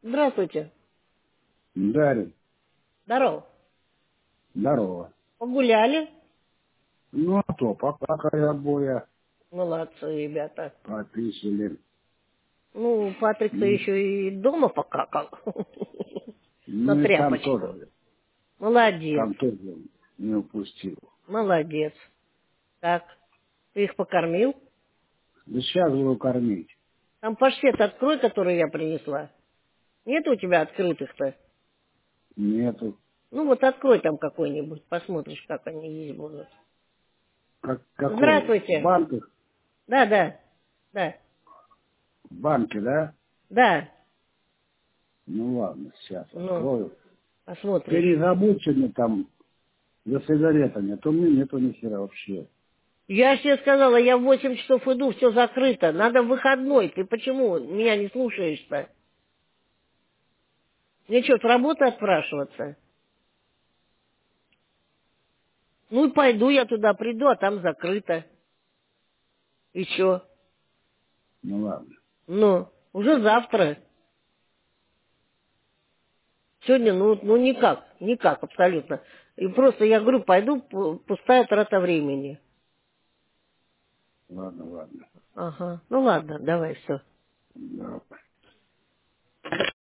Здравствуйте. Дарья, Здорово. здорово. Погуляли? Ну, а то, пока обоя Молодцы, ребята. пописали. Ну, Патрик-то Ну, еще и дома покакал. На ну и тряпочку. Молодец. там тоже не упустил. Молодец. Так, ты их покормил? Да сейчас буду кормить. Там паштет открой, который я принесла. Нет у тебя открытых-то? Нету. Ну вот открой там какой-нибудь, посмотришь, как они есть будут. Какой? В Здравствуйте. банках? Да, да, да, В банке, да? да. Ну ладно, сейчас Ну, открою. Ты не посмотришь. забудь сегодня там за сигаретами, а то мне нету ни хера вообще. Я же тебе сказала, я в 8 часов иду, все закрыто. Надо в выходной. Ты почему меня не слушаешь-то? Мне что, с работы отпрашиваться? Ну и пойду я туда, приду, а там закрыто. И что? Ну ладно. Ну, уже завтра. Сегодня, ну никак абсолютно. И просто я говорю, пойду, пустая трата времени. Ладно, ладно. Ага, ну ладно, давай, все. Да.